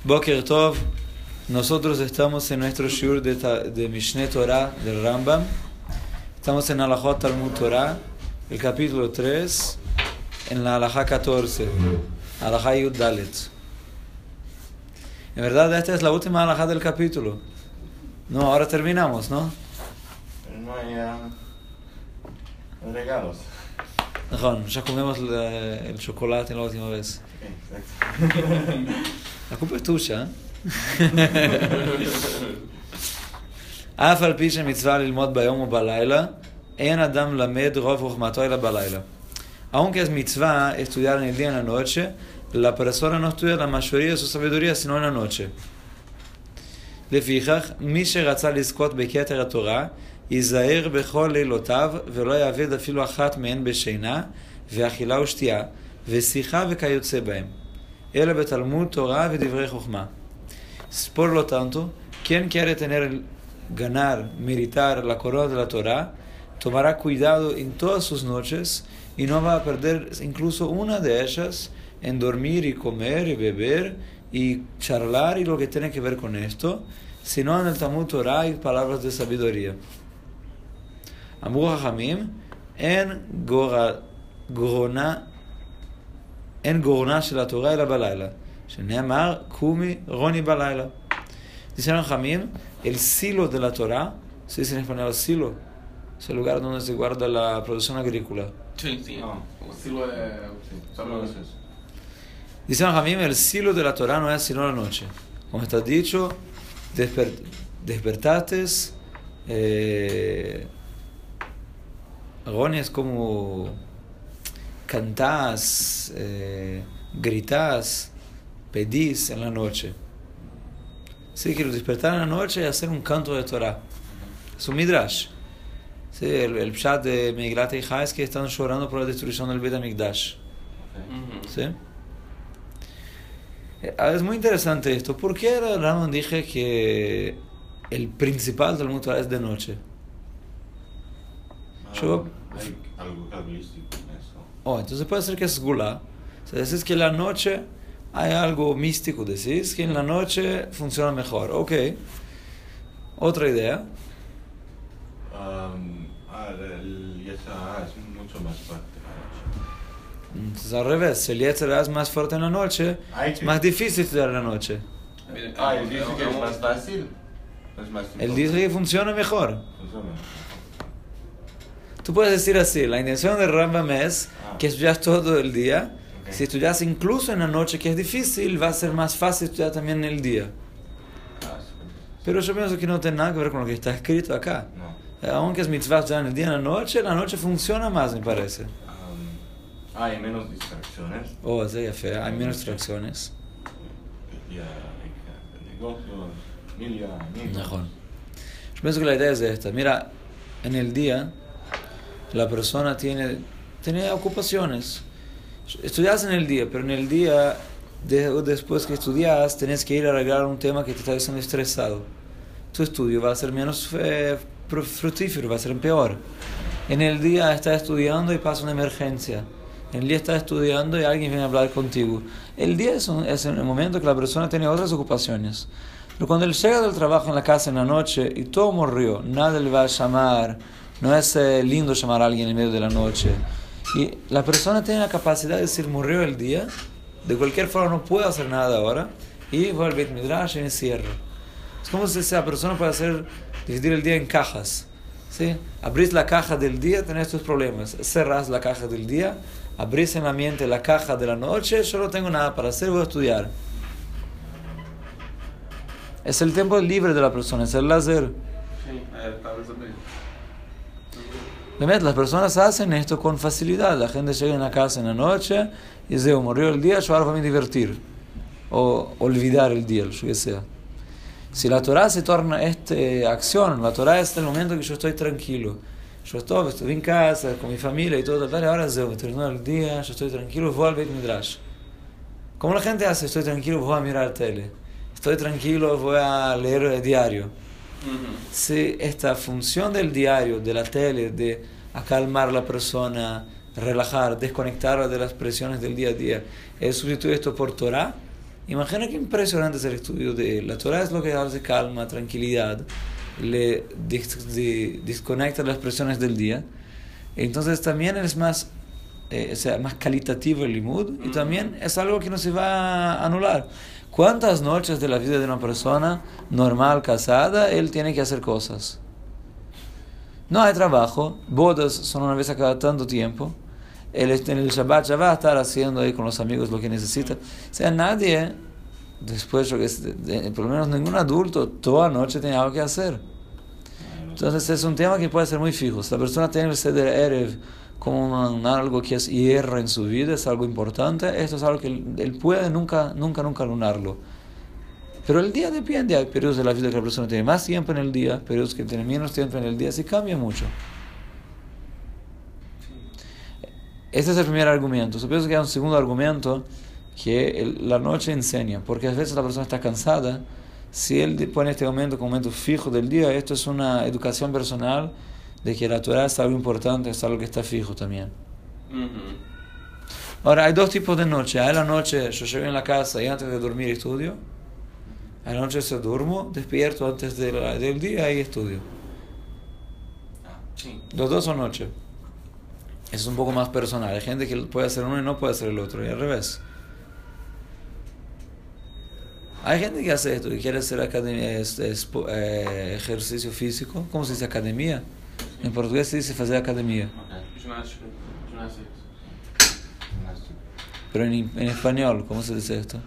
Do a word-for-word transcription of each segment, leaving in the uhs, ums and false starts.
Boker Tov, nosotros estamos en nuestro shiur de, de Mishneh Torah del Rambam. Estamos en Halachot Talmud Torah, el capítulo tres, en la Halajá catorce, Halajá Yud Dalet. En verdad, esta es la última Halajá del capítulo. No, ahora terminamos, ¿no? Pero no hay uh, regalos. נכון, ya comemos la, el chocolate la última vez. Exacto. La culpa es tuya, ¿eh? אף על פי שמצווה ללמוד ביום ובלילה, אין אדם למד רוב חוכמתו אלא בלילה. Aunque es mitzvah estudiar en el día y en la noche, la persona no estudia la mayoría de su sabiduría sino en la noche. לפיכך, מי שרצה לזכות בכתר התורה, ייזהר בכל לילותיו, ולא יעבד אפילו אחת מהן בשינה, ואכילה ושתייה, ושיחה וכיוצא בהם. אלא בתלמוד תורה ודברי חוכמה. Por lo tanto, quien quiere tener, ganar, meritar la corona de la Torah, tomará cuidado en todas sus noches y no va a perder incluso una de ellas en dormir y comer y beber y charlar y lo que tiene que ver con esto, sino en el Talmud Torah hay palabras de sabiduría. אמרו חכמים, אין גרונה, אין גרונה של התורה אלא בלילה. שנאמר, קומי רוני בלילה. Dicen Jamim, el silo de la Torah, se dice en español silo, es el lugar donde se guarda la producción agrícola. Sí, sí. No, el silo es... Sí, solo es eso. Dicen Jamim, el silo de la Torah no es sino la noche. Como está dicho, desper, despertaste, eh, Ronnie es como cantás, eh, gritás, pedís en la noche. Sí, quiero despertar en la noche y hacer un canto de Torah. Es un midrash. Sí, el, el pshat de Megilat Eicha es que están llorando por la destrucción del Beit HaMikdash. ¿Sí? Es muy interesante esto. ¿Por qué el Rambam dije que el principal del Talmud Torah es de noche? Yo, Hay algo cabalístico en eso. Oh, entonces puede ser que es gula. O sea, decís que en la noche hay algo místico, decís que en la noche funciona mejor. Ok. Otra idea. Um, ah, el Yetzirah es mucho más fuerte la noche. Entonces al revés, si el Yetzirah es más fuerte en la noche, Hay es que- más difícil estudiar en la noche. Ah, él dice que es más fácil. Es más Él dice que funciona mejor. Funciona. Tú puedes decir así, la intención del Rambam es Ah. que estudias todo el día. Ok. Si estudias incluso en la noche, que es difícil, va a ser más fácil estudiar también en el día. Ah, sí. Pero yo pienso que no tiene nada que ver con lo que está escrito acá. No. Eh, Aunque es mitzvah estudiar en el día y en la noche, la noche funciona más, me parece. Um, hay menos distracciones. Oh, sí, fe, hay menos distracciones. Ya hay negocios, familia, amigos. Mejor. Yo pienso que la idea es esta. Mira, en el día, la persona tiene, tiene ocupaciones. Estudias en el día, pero en el día, de, después que estudias, tenés que ir a arreglar un tema que te está haciendo estresado. Tu estudio va a ser menos eh, fructífero, va a ser peor. En el día estás estudiando y pasa una emergencia. En el día estás estudiando y alguien viene a hablar contigo. El día es, un, es el momento que la persona tiene otras ocupaciones. Pero cuando él llega del trabajo en la casa en la noche y todo murió, nadie le va a llamar, no es eh, lindo llamar a alguien en medio de la noche. Y la persona tiene la capacidad de decir, murió el día, de cualquier forma no puedo hacer nada ahora, y voy al Beit Midrash y me cierro. Es como si esa persona puede hacer, dividir el día en cajas. ¿Sí? Abrís la caja del día, tenés tus problemas. Cerrás la caja del día, abrís en la mente la caja de la noche, yo no tengo nada para hacer, voy a estudiar. Es el tiempo libre de la persona, es el lazer. Sí, está resumido. Las personas hacen esto con facilidad. La gente llega en la casa en la noche y dice, oh, murió el día, yo ahora voy a divertir. O olvidar el día, lo que sea. Si la Torah se torna esta acción, la Torah es el momento que yo estoy tranquilo. Yo estoy, estoy en casa, con mi familia y todo, tal, y ahora se terminó el día, yo estoy tranquilo, voy al Beit Midrash. ¿Cómo la gente hace? Estoy tranquilo, voy a mirar tele. Estoy tranquilo, voy a leer el diario. Si esta función del diario, de la tele, de acalmar a la persona, relajar, desconectarla de las presiones del día a día, es sustituir esto por Torah, Imagina qué impresionante es el estudio de él. La Torah es lo que hace calma, tranquilidad, le dis- de- desconecta las presiones del día. Entonces también es más, eh, o sea, más calitativo el limud y también es algo que no se va a anular. ¿Cuántas noches de la vida de una persona normal, casada, él tiene que hacer cosas? No hay trabajo, bodas son una vez a cada tanto tiempo. Él en el Shabbat ya va a estar haciendo ahí con los amigos lo que necesita. O sea, nadie, después, yo que sé, de- de- por lo menos ningún adulto, toda noche tiene algo que hacer. Entonces es un tema que puede ser muy fijo. Si la persona tiene el Seder Erev como un- algo que es hierro en su vida, es algo importante, esto es algo que él, él puede nunca, nunca, nunca lunarlo. Pero el día depende, hay periodos de la vida que la persona tiene más tiempo en el día, periodos que tiene menos tiempo en el día, sí cambia mucho. Este es el primer argumento. Supongo que hay un segundo argumento que el- la noche enseña, porque a veces la persona está cansada. Si él pone este momento como momento fijo del día, esto es una educación personal de que la Torah es algo importante, es algo que está fijo también. Ujú. Ahora, hay dos tipos de noche. Hay la noche, yo llego en la casa y antes de dormir estudio. Hay la noche se duermo, despierto antes de la- del día y estudio. Ah, sí. Los dos son noche. Eso es un poco más personal. Hay gente que puede hacer uno y no puede hacer el otro, y al revés. Hay gente que hace esto, que quiere hacer academia, es- es- eh, ejercicio físico. ¿Cómo se dice academia? En portugués se dice hacer academia. Ok. Ginástica. Ginástica. Pero en, en español, ¿cómo se dice esto?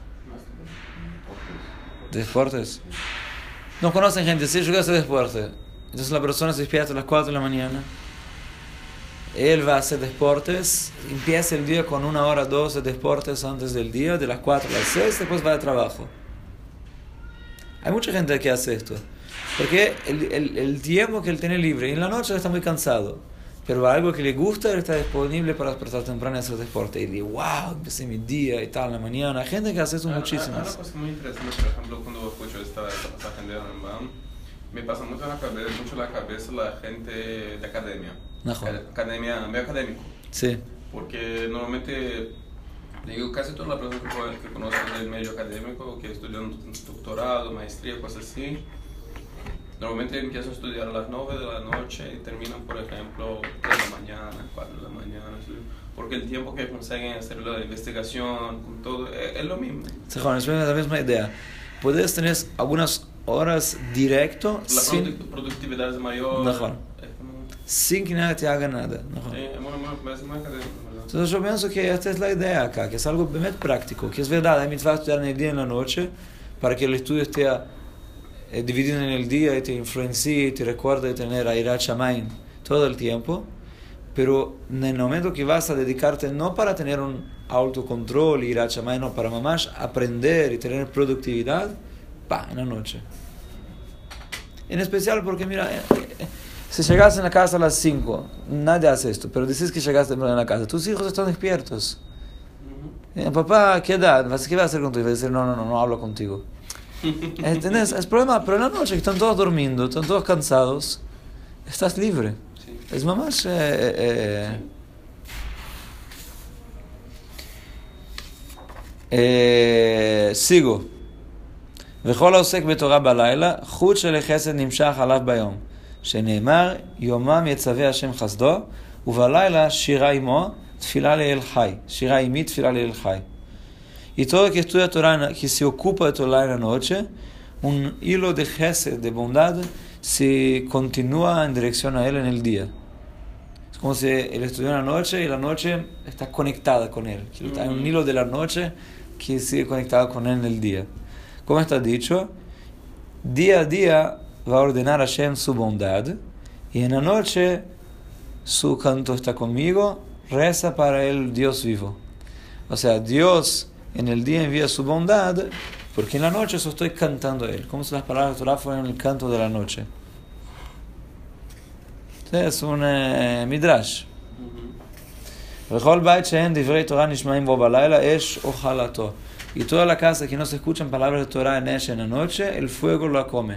¿De deportes? No conocen gente, sí, yo quiero hacer deporte. Entonces la persona se despierta a las cuatro de la mañana. Él va a hacer deportes, empieza el día con una hora, dos de deportes antes del día, de las cuatro a las seis, después va al trabajo. Hay mucha gente que hace esto, porque el, el, el tiempo que él tiene libre, y en la noche él está muy cansado, pero algo que le gusta, él está disponible para despertar temprano y hacer deporte. Y dice, wow, empecé mi día y tal, en la mañana. Hay gente que hace eso Ah, ah, muchísimas. Una cosa muy interesante, por ejemplo, cuando escucho esta, esta pasaje de Rambam, me pasa mucho la cabeza, mucho la cabeza la gente de academia. Ajá. Academia, medio académico. Sí. Porque normalmente, digo, casi todas las personas que, pueden- que conocen del medio académico, que estudian un doctorado, maestría, cosas así, normalmente empiezan a estudiar a las nueve de la noche y terminan, por ejemplo, tres de la mañana, cuatro de la mañana, ¿sí? Porque el tiempo que consiguen hacer la investigación, con todo, es, es lo mismo. Sí, Juan, es la misma idea. Puedes tener algunas horas directo La sin, produ- productividad es mayor. Mejor. Es como, sin que nadie te haga nada. Ajá. eh, es muy, muy, es muy académico, ¿verdad? Entonces yo pienso que esta es la idea acá, que es algo bien práctico, que es verdad, hay mitzvah estudiar en el día y en la noche, para que el estudio esté eh, dividido en el día y te influencie y te recuerde tener a Irat Shamayim todo el tiempo, pero en el momento que vas a dedicarte no para tener un autocontrol y Irat Shamayim, no, para mamás aprender y tener productividad, pa, en la noche. En especial porque mira, eh, eh, si llegas en la casa a las cinco, nadie hace esto, pero dices que llegaste temprano en la casa, tus hijos están despiertos. Ujú. Eh, papá, ¿qué edad? ¿Qué vas a hacer con tu hijo? Y va a decir, no, no, no, no hablo contigo. ¿Entendés? Es problema, pero en la noche que están todos durmiendo, están todos cansados, estás libre. Sí. Es mamás... Eh, eh, eh, sigo. וכל העוסק בתורה בלילה, חוט של חסד נמשך עליו ביום, שנאמר, יומם יצווה השם חסדו, ובלילה שירה עמו, תפילה לאל חי. שירה עמי, תפילה לאל חי. Y todo que estudia Torah, que se ocupa de Torah en la noche, un hilo de gesed, de bondad, se continúa en dirección a él en el día. Es como si él estudió en la noche y la noche está conectada con él. Hay un hilo de la noche que sigue conectado con él en el día. Como está dicho, día a día va a ordenar a Hashem su bondad y en la noche su canto está conmigo, reza para el Dios vivo. O sea, Dios en el día envía su bondad porque en la noche yo estoy cantando a él, como si las palabras de Torah fueran el canto de la noche. Es un eh, midrash. וכל בית שאין דברי תורה נשמעים בו בלילה, אש אוכלתו. Y toda la casa que no se escuchan palabras de Torah en ella en la noche, el fuego la come.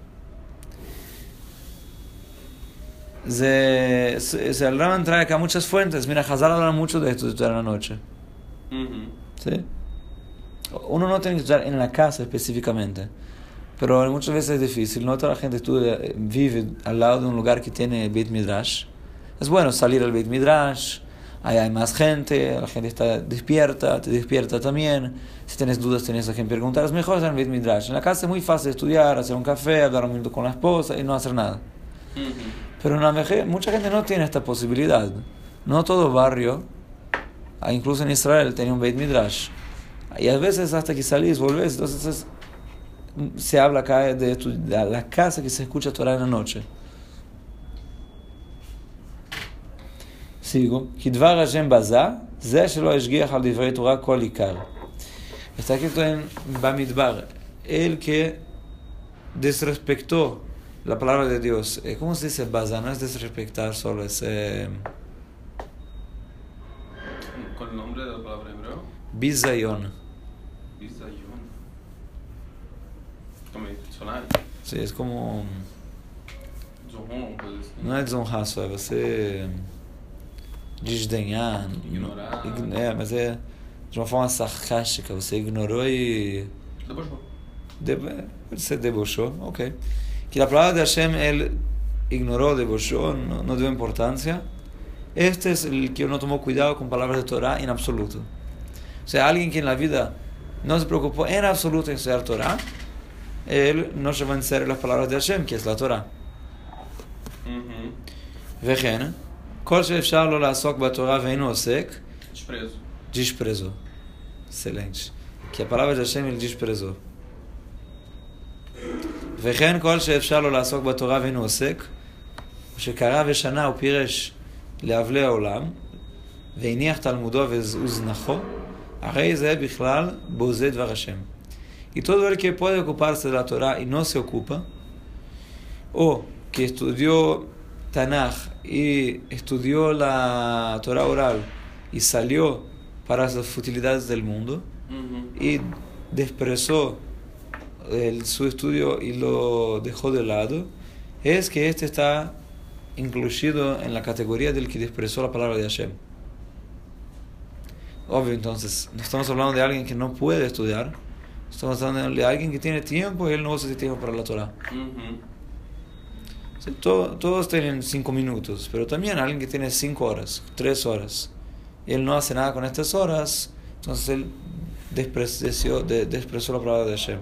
Se, se, se el Rambam trae acá muchas fuentes. Mira, Hazal habla mucho de esto de Torah en la noche. Ujú. ¿Sí? Uno no tiene que estudiar en la casa específicamente, pero muchas veces es difícil. No toda la gente estudia, vive al lado de un lugar que tiene Beit Midrash. Es bueno salir al Beit Midrash, ahí hay más gente, la gente está despierta, te despierta también. Si tienes dudas, tienes a quien preguntar. Es mejor estar en Beit Midrash. En la casa es muy fácil estudiar, hacer un café, hablar un minuto con la esposa y no hacer nada. Uh-huh. Pero en la vejez, mucha gente no tiene esta posibilidad. No todo barrio, incluso en Israel, tiene un Beit Midrash. Y a veces hasta que salís, volvés, entonces es, se habla acá de, de la casa que se escucha Torah en la noche. Sigo. Kidvar Hashem baza, ze shelo hashgiach al divrei Torah kol ikar. Está escrito en Bamidbar, el que desrespectó la palabra de Dios. ¿Cómo se dice baza? No es desrespectar solo, es... Eh, ¿Con el nombre de la palabra hebreo? Bizayon. Bizayon. Como sonar. Sí, es como... Zohon, pues. Não é desonrar, é você desdenhar. Ignorar. É, mas é de uma forma sarcástica. Você ignorou e... Debochou. De, pode ser debochou, ok. Que la palabra de Hashem, él ignoró, debochó, no, no dio importancia. Este es el que no tomó cuidado con palabras de Torah en absoluto. O sea, alguien que en la vida no se preocupó en absoluto en estudiar Torah, él no se va a enseñar las palabras de Hashem, que es la Torah. וכן, כל שאפשר לו לעסוק בתורה ואינו עוסק, דישפרזו. excelente. כי הפעולה של השם היא דישפרזו. וכן, כל שאפשר לו לעסוק בתורה ואינו עוסק, שקרא ושנה ופירש לאבלי העולם, והניח תלמודו וזנחו, הרי זה בכלל בוזה דבר השם. Y todo el que puede ocuparse de la Torah y no se ocupa, o que estudió Tanaj y estudió la Torah oral y salió para las futilidades del mundo, uh-huh, y desprezó el, su estudio y lo dejó de lado, es que este está incluido en la categoría del que desprezó la palabra de Hashem. Obvio, entonces, no estamos hablando de alguien que no puede estudiar, estamos hablando de alguien que tiene tiempo y él no usa ese tiempo para la Torah. Uh-huh. Sí, todo, todos tienen cinco minutos, pero también alguien que tiene cinco horas, tres horas, y él no hace nada con estas horas, entonces él despreció, de, despreció la palabra de Hashem.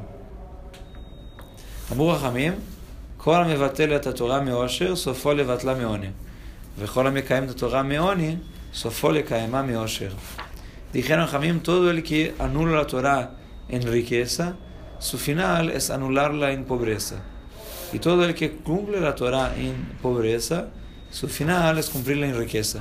אמרו חכמים, כל המבטל את התורה מאושר, סופו לבטלה מעוני, וכל המקיים את התורה מעוני, סופו לקיימה מאושר. Dijeron חכמים, todo el que anula la Torah en riqueza, su final es anularla en pobreza. Y todo el que cumple la Torah en pobreza, su final es cumplirla en riqueza.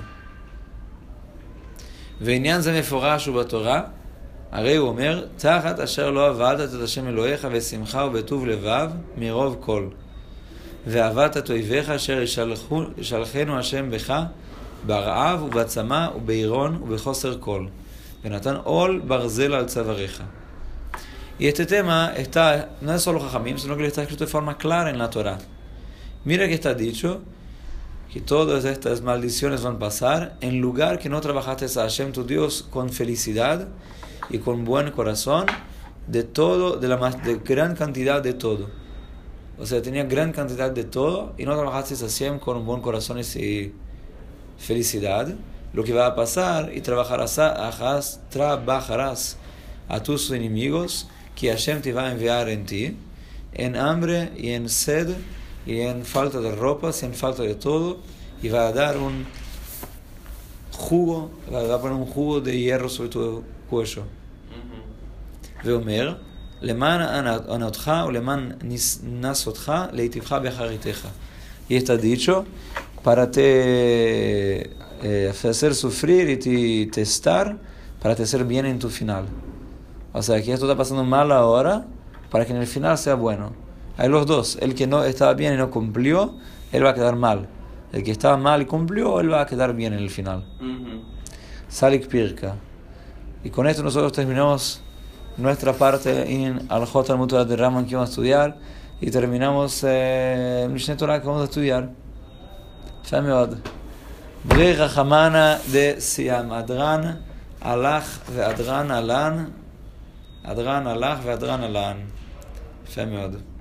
ועניין זה מפורש ובתורה, הרי הוא אומר, תחת אשר לא עבדת את השם אלוהיך בשמחה ובטוב לבב מרוב כל. ועבדת את אויביך אשר ישלחנו השם בך ברעב ובצמא ובעירון ובחוסר כל. ונתן עול ברזל על צוואריך. Y este tema está, no es solo Jajamim, sino que está escrito de forma clara en la Torah. Mira que está dicho que todas estas maldiciones van a pasar en lugar que no trabajaste a Hashem tu Dios con felicidad y con buen corazón de todo, de la más, de gran cantidad de todo. O sea, tenía gran cantidad de todo y no trabajaste a Hashem con un buen corazón y felicidad. Lo que va a pasar y trabajarás, trabajarás a tus enemigos que Hashem te va a enviar en ti, en hambre y en sed y en falta de ropas y en falta de todo, y va a dar un jugo, va a poner un jugo de hierro sobre tu cuello. ואומר, למען ענותך ולמען נסותך להיטיבך באחריתך. Y está dicho, para te eh, hacer sufrir y te testar, para te hacer bien en tu final. O sea, que esto está pasando mal ahora, para que en el final sea bueno. Hay los dos. El que no estaba bien y no cumplió, él va a quedar mal. El que estaba mal y cumplió, él va a quedar bien en el final. Uh-huh. Salik Pirka. Y con esto nosotros terminamos nuestra parte en Al-Jot al-Mutuat de Raman que vamos a estudiar, y terminamos eh, el Mishneh Torah que vamos a estudiar. Shameod. Bri Rachamana de Siam Adran, Alach ve Adran Alan, הדרן הלך והדרן הלן. יפה מאוד.